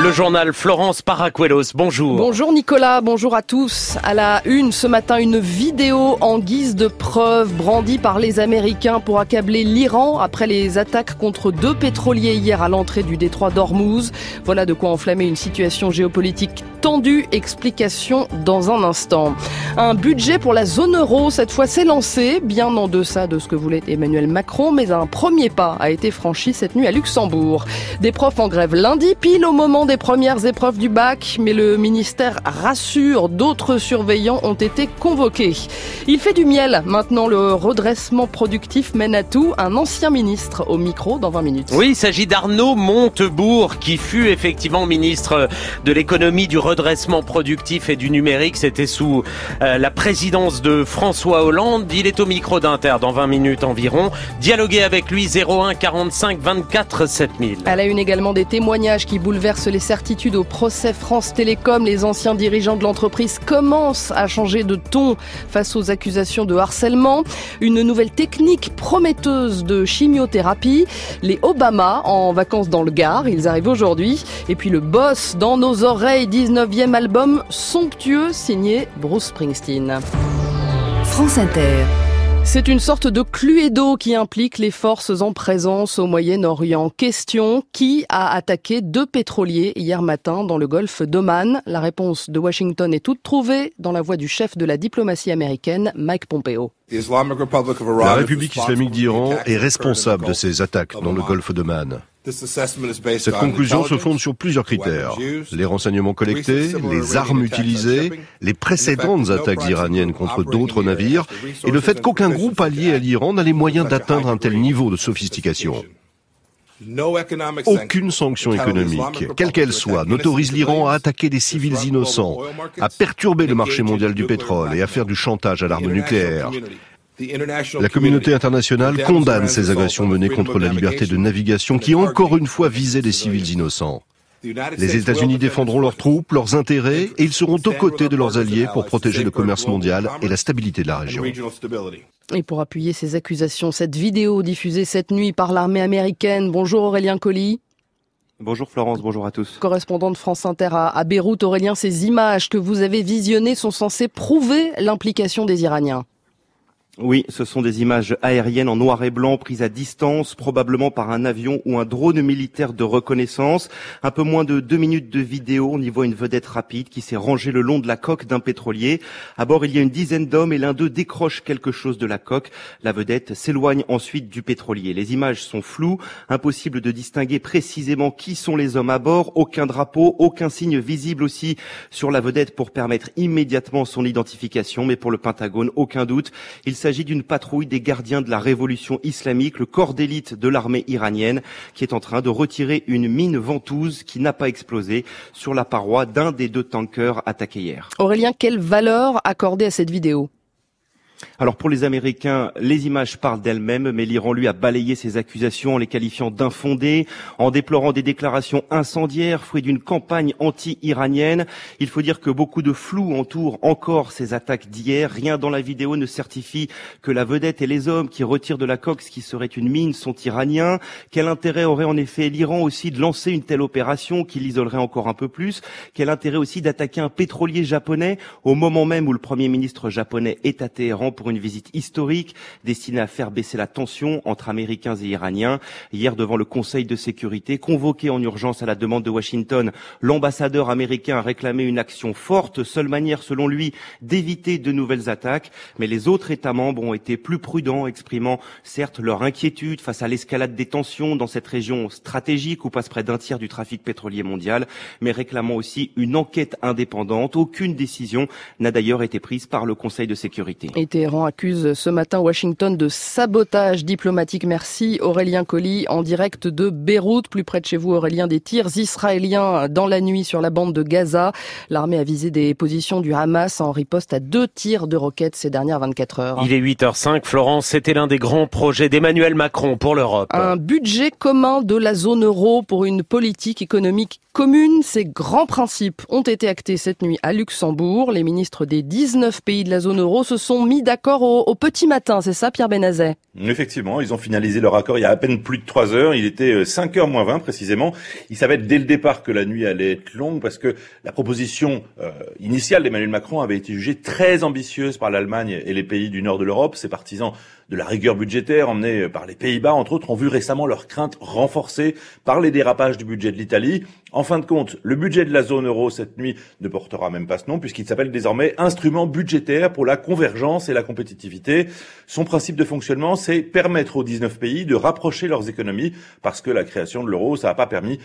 Le journal Florence Paracuelos, bonjour. Bonjour Nicolas, bonjour à tous. À la une, ce matin, une vidéo en guise de preuve brandie par les Américains pour accabler l'Iran après les attaques contre 2 pétroliers hier à l'entrée du détroit d'Ormuz. Voilà de quoi enflammer une situation géopolitique tendue. Explication dans un instant. Un budget pour la zone euro, cette fois, s'est lancé, bien en deçà de ce que voulait Emmanuel Macron, mais un premier pas a été franchi cette nuit à Luxembourg. Des profs en grève lundi, pile au moment des premières épreuves du bac, mais le ministère rassure, d'autres surveillants ont été convoqués. Il fait du miel, maintenant le redressement productif mène à tout. Un ancien ministre au micro dans 20 minutes. Oui, il s'agit d'Arnaud Montebourg, qui fut effectivement ministre de l'économie, du redressement productif et du numérique. C'était sous la présidence de François Hollande. Il est au micro d'Inter dans 20 minutes environ. Dialoguez avec lui, 01 45 24 7000. À la une également des témoignages qui bouleversent les certitudes au procès France Télécom. Les anciens dirigeants de l'entreprise commencent à changer de ton face aux accusations de harcèlement. Une nouvelle technique prometteuse de chimiothérapie. Les Obama en vacances dans le Gard, ils arrivent aujourd'hui. Et puis le Boss dans nos oreilles, 19e album somptueux signé Bruce Springsteen. France Inter. C'est une sorte de Cluedo qui implique les forces en présence au Moyen-Orient. Question, qui a attaqué 2 pétroliers hier matin dans le golfe d'Oman? La réponse de Washington est toute trouvée dans la voix du chef de la diplomatie américaine, Mike Pompeo. La République islamique d'Iran est responsable de ces attaques dans le golfe d'Oman. Cette conclusion se fonde sur plusieurs critères. Les renseignements collectés, les armes utilisées, les précédentes attaques iraniennes contre d'autres navires et le fait qu'aucun groupe allié à l'Iran n'a les moyens d'atteindre un tel niveau de sophistication. Aucune sanction économique, quelle qu'elle soit, n'autorise l'Iran à attaquer des civils innocents, à perturber le marché mondial du pétrole et à faire du chantage à l'arme nucléaire. La communauté internationale condamne ces agressions menées contre la liberté de navigation qui, encore une fois, visaient des civils innocents. Les États-Unis défendront leurs troupes, leurs intérêts, et ils seront aux côtés de leurs alliés pour protéger le commerce mondial et la stabilité de la région. Et pour appuyer ces accusations, cette vidéo diffusée cette nuit par l'armée américaine. Bonjour Aurélien Colli. Bonjour Florence, bonjour à tous. Correspondant de France Inter à Beyrouth, Aurélien, ces images que vous avez visionnées sont censées prouver l'implication des Iraniens. Oui, ce sont des images aériennes en noir et blanc prises à distance, probablement par un avion ou un drone militaire de reconnaissance. Un peu moins de 2 minutes de vidéo, on y voit une vedette rapide qui s'est rangée le long de la coque d'un pétrolier. À bord, il y a une dizaine d'hommes et l'un d'eux décroche quelque chose de la coque. La vedette s'éloigne ensuite du pétrolier. Les images sont floues, impossible de distinguer précisément qui sont les hommes à bord. Aucun drapeau, aucun signe visible aussi sur la vedette pour permettre immédiatement son identification. Mais pour le Pentagone, aucun doute, il s'agit d'une patrouille des gardiens de la révolution islamique, le corps d'élite de l'armée iranienne, qui est en train de retirer une mine ventouse qui n'a pas explosé sur la paroi d'un des 2 tankers attaqués hier. Aurélien, quelle valeur accorder à cette vidéo ? Alors pour les Américains, les images parlent d'elles-mêmes, mais l'Iran lui a balayé ces accusations en les qualifiant d'infondées, en déplorant des déclarations incendiaires, fruit d'une campagne anti-iranienne. Il faut dire que beaucoup de flou entoure encore ces attaques d'hier. Rien dans la vidéo ne certifie que la vedette et les hommes qui retirent de la coque ce qui serait une mine sont iraniens. Quel intérêt aurait en effet l'Iran aussi de lancer une telle opération qui l'isolerait encore un peu plus? Quel intérêt aussi d'attaquer un pétrolier japonais au moment même où le Premier ministre japonais est à Téhéran pour une visite historique destinée à faire baisser la tension entre Américains et Iraniens. Hier, devant le Conseil de sécurité, convoqué en urgence à la demande de Washington, l'ambassadeur américain a réclamé une action forte, seule manière selon lui d'éviter de nouvelles attaques. Mais les autres États membres ont été plus prudents, exprimant certes leur inquiétude face à l'escalade des tensions dans cette région stratégique où passe près d'un tiers du trafic pétrolier mondial, mais réclamant aussi une enquête indépendante. Aucune décision n'a d'ailleurs été prise par le Conseil de sécurité. Et Téhéran accuse ce matin Washington de sabotage diplomatique. Merci Aurélien Colli en direct de Beyrouth, plus près de chez vous Aurélien. Des tirs israéliens dans la nuit sur la bande de Gaza. L'armée a visé des positions du Hamas en riposte à 2 tirs de roquettes ces dernières 24 heures. Il est 8h05, Florence, c'était l'un des grands projets d'Emmanuel Macron pour l'Europe. Un budget commun de la zone euro pour une politique économique commune. Ces grands principes ont été actés cette nuit à Luxembourg. Les ministres des 19 pays de la zone euro se sont mis d'accord au petit matin. C'est ça, Pierre Benazet? Effectivement, ils ont finalisé leur accord il y a à peine plus de 3 heures. Il était 5h moins 20 précisément. Ils savaient dès le départ que la nuit allait être longue parce que la proposition initiale d'Emmanuel Macron avait été jugée très ambitieuse par l'Allemagne et les pays du nord de l'Europe. Ses partisans de la rigueur budgétaire emmenés par les Pays-Bas, entre autres, ont vu récemment leurs craintes renforcées par les dérapages du budget de l'Italie. En fin de compte, le budget de la zone euro cette nuit ne portera même pas ce nom puisqu'il s'appelle désormais instrument budgétaire pour la convergence et la compétitivité. Son principe de fonctionnement, c'est permettre aux 19 pays de rapprocher leurs économies parce que la création de l'euro, ça n'a pas permis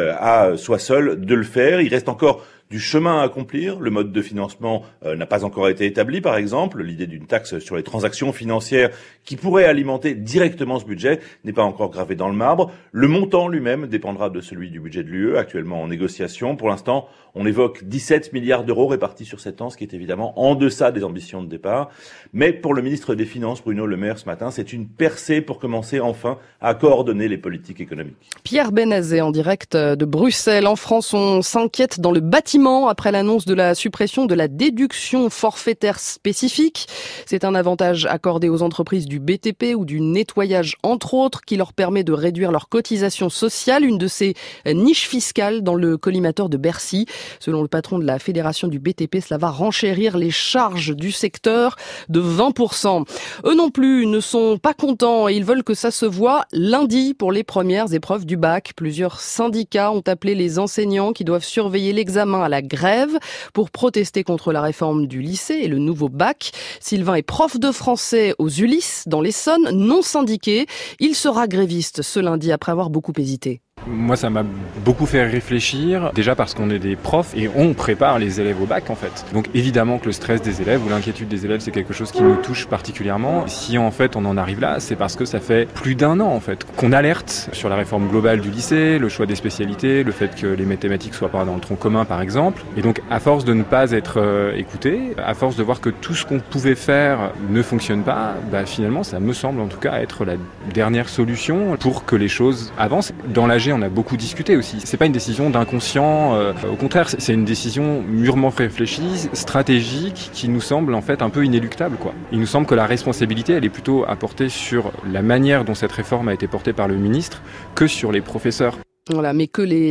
à soi seul de le faire. Il reste encore du chemin à accomplir. Le mode de financement n'a pas encore été établi, par exemple. L'idée d'une taxe sur les transactions financières qui pourrait alimenter directement ce budget n'est pas encore gravée dans le marbre. Le montant lui-même dépendra de celui du budget de l'UE, actuellement en négociation. Pour l'instant, on évoque 17 milliards d'euros répartis sur 7 ans, ce qui est évidemment en deçà des ambitions de départ. Mais pour le ministre des Finances, Bruno Le Maire, ce matin, c'est une percée pour commencer enfin à coordonner les politiques économiques. Pierre Benazet en direct de Bruxelles. En France, on s'inquiète dans le bâtiment après l'annonce de la suppression de la déduction forfaitaire spécifique. C'est un avantage accordé aux entreprises du BTP ou du nettoyage, entre autres, qui leur permet de réduire leurs cotisations sociales, une de ces niches fiscales dans le collimateur de Bercy. Selon le patron de la fédération du BTP, cela va renchérir les charges du secteur de 20%. Eux non plus ne sont pas contents et ils veulent que ça se voit lundi pour les premières épreuves du bac. Plusieurs syndicats ont appelé les enseignants qui doivent surveiller l'examen à la grève pour protester contre la réforme du lycée et le nouveau bac. Sylvain est prof de français aux Ulysse dans l'Essonne, non syndiqué. Il sera gréviste ce lundi après avoir beaucoup hésité. Moi, ça m'a beaucoup fait réfléchir, déjà parce qu'on est des profs et on prépare les élèves au bac en fait. Donc évidemment que le stress des élèves ou l'inquiétude des élèves, c'est quelque chose qui nous touche particulièrement. Si en fait on en arrive là, c'est parce que ça fait plus d'1 an en fait qu'on alerte sur la réforme globale du lycée, le choix des spécialités, le fait que les mathématiques soient pas dans le tronc commun par exemple. Et donc à force de ne pas être écouté, à force de voir que tout ce qu'on pouvait faire ne fonctionne pas, finalement ça me semble en tout cas être la dernière solution pour que les choses avancent. Dans l'AG, on a beaucoup discuté aussi. C'est pas une décision d'inconscient, au contraire, c'est une décision mûrement réfléchie, stratégique, qui nous semble en fait un peu inéluctable, quoi. Il nous semble que la responsabilité, elle est plutôt à porter sur la manière dont cette réforme a été portée par le ministre que sur les professeurs. Voilà, mais que les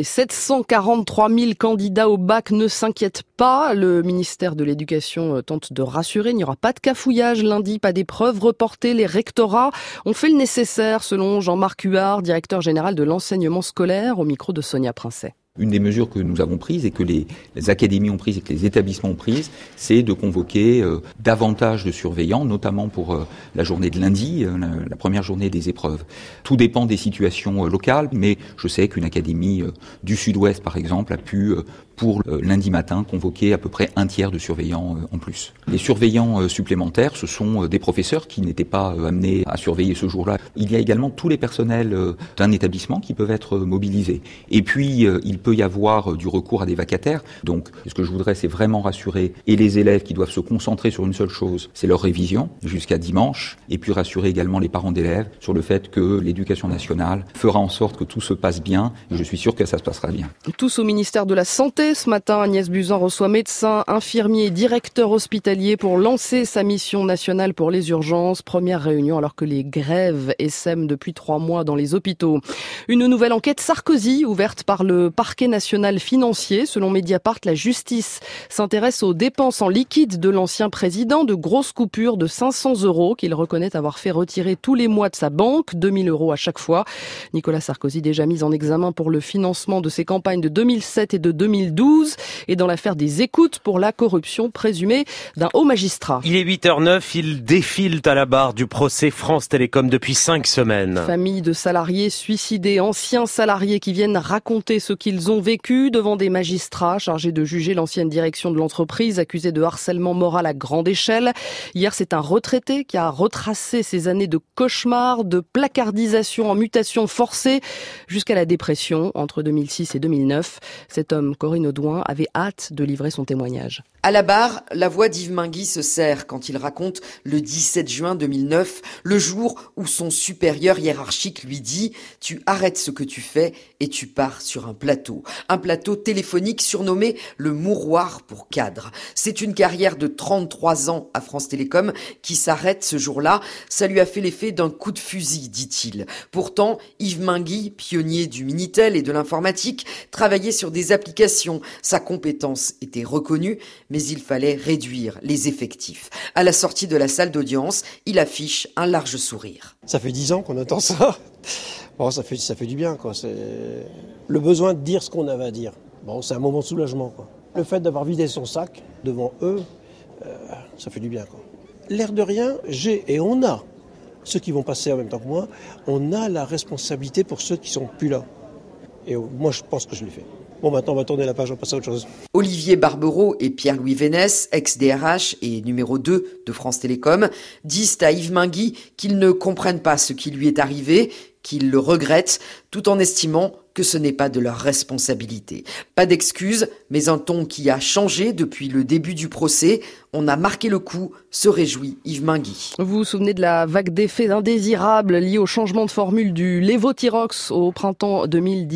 743 000 candidats au bac ne s'inquiètent pas. Le ministère de l'Éducation tente de rassurer. Il n'y aura pas de cafouillage lundi, pas d'épreuves reportées. Les rectorats ont fait le nécessaire, selon Jean-Marc Huard, directeur général de l'enseignement scolaire, au micro de Sonia Princet. Une des mesures que nous avons prises et que les académies ont prises et que les établissements ont prises, c'est de convoquer davantage de surveillants, notamment pour la journée de lundi, la première journée des épreuves. Tout dépend des situations locales, mais je sais qu'une académie du Sud-Ouest, par exemple, a pu pour lundi matin convoquer à peu près 1/3 de surveillants en plus. Les surveillants supplémentaires, ce sont des professeurs qui n'étaient pas amenés à surveiller ce jour-là. Il y a également tous les personnels d'un établissement qui peuvent être mobilisés. Et puis, il peut y avoir du recours à des vacataires. Donc, ce que je voudrais, c'est vraiment rassurer et les élèves qui doivent se concentrer sur une seule chose, c'est leur révision jusqu'à dimanche, et puis rassurer également les parents d'élèves sur le fait que l'Éducation nationale fera en sorte que tout se passe bien, et je suis sûr que ça se passera bien. Tous au ministère de la Santé. Ce matin, Agnès Buzyn reçoit médecins, infirmiers et directeurs hospitaliers pour lancer sa mission nationale pour les urgences. Première réunion alors que les grèves essaiment depuis 3 mois dans les hôpitaux. Une nouvelle enquête Sarkozy ouverte par le parquet national financier. Selon Mediapart, la justice s'intéresse aux dépenses en liquide de l'ancien président, de grosses coupures de 500 € qu'il reconnaît avoir fait retirer tous les mois de sa banque, 2000 € à chaque fois. Nicolas Sarkozy déjà mis en examen pour le financement de ses campagnes de 2007 et de 2012 et dans l'affaire des écoutes pour la corruption présumée d'un haut magistrat. Il est 8h09, ils défilent à la barre du procès France Télécom depuis 5 semaines. Famille de salariés suicidés, anciens salariés qui viennent raconter ce qu'ils ont vécu devant des magistrats chargés de juger l'ancienne direction de l'entreprise accusée de harcèlement moral à grande échelle. Hier, c'est un retraité qui a retracé ses années de cauchemar, de placardisation en mutation forcée jusqu'à la dépression entre 2006 et 2009. Cet homme, Corinne Audouin, avait hâte de livrer son témoignage. À la barre, la voix d'Yves Mingui se serre quand il raconte le 17 juin 2009, le jour où son supérieur hiérarchique lui dit « Tu arrêtes ce que tu fais et tu pars sur un plateau ». plateau. Un plateau téléphonique surnommé le mouroir pour cadre. C'est une carrière de 33 ans à France Télécom qui s'arrête ce jour-là. Ça lui a fait l'effet d'un coup de fusil, dit-il. Pourtant, Yves Minguy, pionnier du Minitel et de l'informatique, travaillait sur des applications. Sa compétence était reconnue, mais il fallait réduire les effectifs. À la sortie de la salle d'audience, il affiche un large sourire. Ça fait 10 ans qu'on entend ça. Bon, ça fait du bien, quoi. C'est le besoin de dire ce qu'on avait à dire. Bon, c'est un moment de soulagement, quoi. Le fait d'avoir vidé son sac devant eux, ça fait du bien, quoi. L'air de rien, on a, ceux qui vont passer en même temps que moi, on a la responsabilité pour ceux qui sont plus là. Et moi, je pense que je l'ai fait. Bon, maintenant, on va tourner la page, on va passer à autre chose. Olivier Barbereau et Pierre-Louis Vénès, ex-DRH et numéro 2 de France Télécom, disent à Yves Minguy qu'ils ne comprennent pas ce qui lui est arrivé, qu'ils le regrettent, tout en estimant que ce n'est pas de leur responsabilité. Pas d'excuses, mais un ton qui a changé depuis le début du procès. On a marqué le coup, se réjouit Yves Minguy. Vous vous souvenez de la vague d'effets indésirables liés au changement de formule du Levothyrox au printemps 2017 ?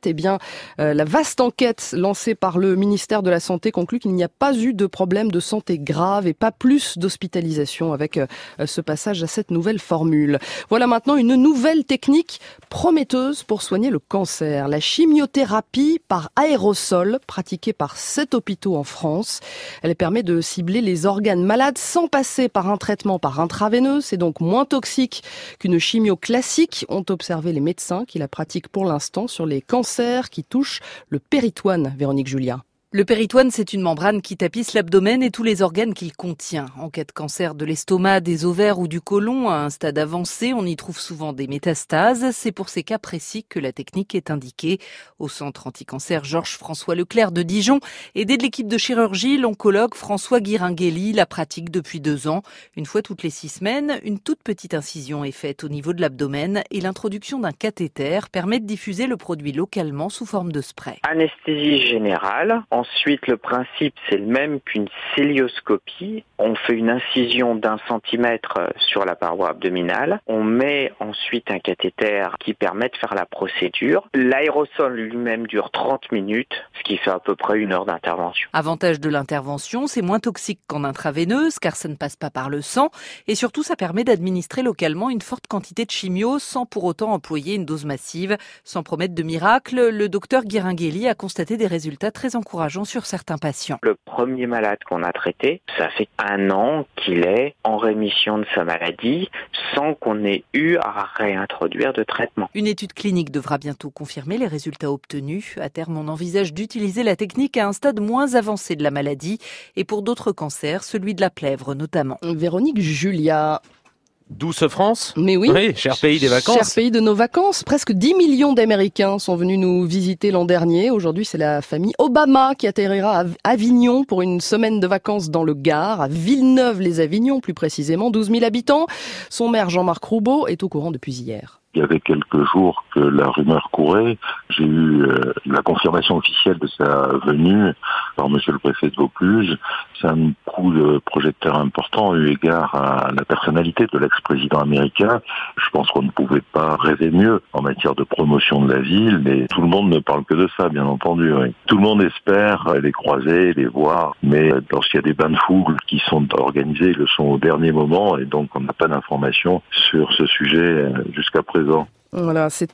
Eh bien, la vaste enquête lancée par le ministère de la Santé conclut qu'il n'y a pas eu de problème de santé grave et pas plus d'hospitalisation avec ce passage à cette nouvelle formule. Voilà maintenant une nouvelle technique prometteuse pour soigner le cancer. La chimiothérapie par aérosol, pratiquée par 7 hôpitaux en France. Elle permet de cibler les organes malades sans passer par un traitement par intraveineuse. C'est donc moins toxique qu'une chimio classique, ont observé les médecins qui la pratiquent pour l'instant sur les cancers qui touchent le péritoine. Véronique Julia. Le péritoine, c'est une membrane qui tapisse l'abdomen et tous les organes qu'il contient. En cas de cancer de l'estomac, des ovaires ou du côlon, à un stade avancé, on y trouve souvent des métastases. C'est pour ces cas précis que la technique est indiquée. Au centre anticancer Georges-François Leclerc de Dijon, aidé de l'équipe de chirurgie, l'oncologue François Guiringueli la pratique depuis 2 ans. Une fois toutes les 6 semaines, une toute petite incision est faite au niveau de l'abdomen et l'introduction d'un cathéter permet de diffuser le produit localement sous forme de spray. Anesthésie générale. Ensuite, le principe, c'est le même qu'une célioscopie. On fait une incision d'1 centimètre sur la paroi abdominale. On met ensuite un cathéter qui permet de faire la procédure. L'aérosol lui-même dure 30 minutes, ce qui fait à peu près 1 heure d'intervention. Avantage de l'intervention, c'est moins toxique qu'en intraveineuse, car ça ne passe pas par le sang. Et surtout, ça permet d'administrer localement une forte quantité de chimio sans pour autant employer une dose massive. Sans promettre de miracle, le docteur Guiringueli a constaté des résultats très encourageants sur certains patients. Le premier malade qu'on a traité, ça fait 1 an qu'il est en rémission de sa maladie sans qu'on ait eu à réintroduire de traitement. Une étude clinique devra bientôt confirmer les résultats obtenus. À terme, on envisage d'utiliser la technique à un stade moins avancé de la maladie et pour d'autres cancers, celui de la plèvre notamment. Véronique Julia. Douce France. Mais oui. Oui, cher pays des vacances. Cher pays de nos vacances. Presque 10 millions d'Américains sont venus nous visiter l'an dernier. Aujourd'hui, c'est la famille Obama qui atterrira à Avignon pour une semaine de vacances dans le Gard, à Villeneuve-les-Avignon, plus précisément, 12 000 habitants. Son maire, Jean-Marc Roubaud, est au courant depuis hier. Il y avait quelques jours que la rumeur courait. J'ai eu la confirmation officielle de sa venue par monsieur le préfet de Vaucluse. C'est un coup de projecteur important eu égard à la personnalité de l'ex-président américain. Je pense qu'on ne pouvait pas rêver mieux en matière de promotion de la ville, mais tout le monde ne parle que de ça, bien entendu. Oui. Tout le monde espère les croiser, les voir, mais lorsqu'il y a des bains de foule qui sont organisés, ils le sont au dernier moment, et donc on n'a pas d'informations sur ce sujet jusqu'à présent. Voilà, c'est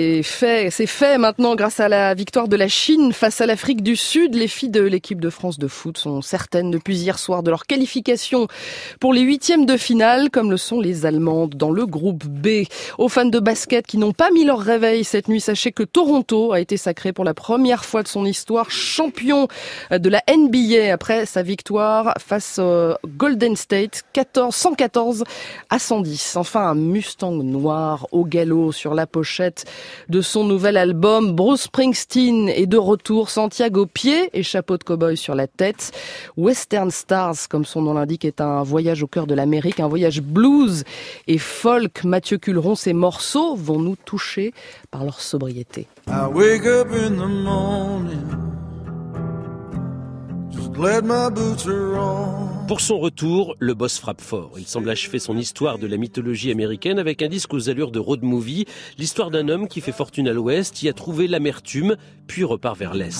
fait maintenant grâce à la victoire de la Chine face à l'Afrique du Sud. Les filles de l'équipe de France de foot sont certaines depuis hier soir de leur qualification pour les 8e de finale, comme le sont les Allemandes dans le groupe B. Aux fans de basket qui n'ont pas mis leur réveil cette nuit, sachez que Toronto a été sacré pour la première fois de son histoire champion de la NBA après sa victoire face au Golden State, 114 à 110. Enfin, un Mustang noir au galop sur la pochette de son nouvel album. Bruce Springsteen est de retour, Santiago pied et chapeau de cow-boy sur la tête. Western Stars, comme son nom l'indique, est un voyage au cœur de l'Amérique, un voyage blues et folk. Mathieu Culeron, ces morceaux vont nous toucher par leur sobriété. I wake up in the morning, just glad my boots are on. Pour son retour, le boss frappe fort. Il semble achever son histoire de la mythologie américaine avec un disque aux allures de road movie, l'histoire d'un homme qui fait fortune à l'ouest, y a trouvé l'amertume, puis repart vers l'est.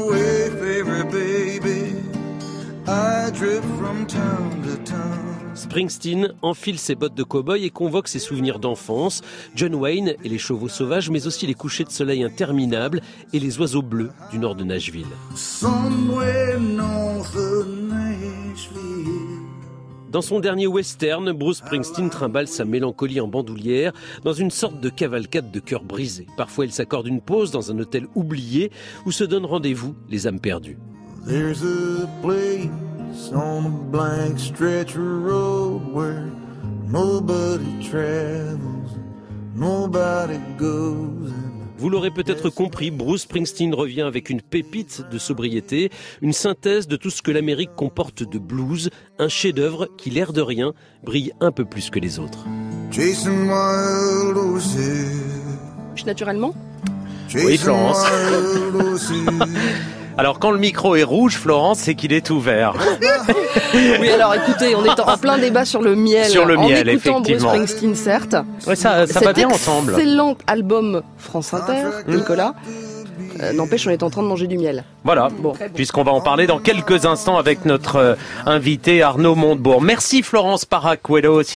Springsteen enfile ses bottes de cow-boy et convoque ses souvenirs d'enfance, John Wayne et les chevaux sauvages, mais aussi les couchers de soleil interminables et les oiseaux bleus du nord de Nashville. Dans son dernier western, Bruce Springsteen trimballe sa mélancolie en bandoulière dans une sorte de cavalcade de cœurs brisés. Parfois, il s'accorde une pause dans un hôtel oublié où se donnent rendez-vous les âmes perdues. There's a place on a blank stretch of road where nobody travels, nobody goes. Vous l'aurez peut-être compris, Bruce Springsteen revient avec une pépite de sobriété, une synthèse de tout ce que l'Amérique comporte de blues, un chef-d'œuvre qui, l'air de rien, brille un peu plus que les autres. Naturellement ? Oui, Florence. Alors, quand le micro est rouge, Florence, c'est qu'il est ouvert. Oui, alors écoutez, on est en plein débat sur le miel. Sur le miel, effectivement. Bruce Springsteen, certes. Ouais, ça va bien ensemble. Excellent album France Inter, Nicolas. N'empêche, on est en train de manger du miel. Voilà, bon, puisqu'on va en parler dans quelques instants avec notre invité Arnaud Montebourg. Merci Florence Paracuelos.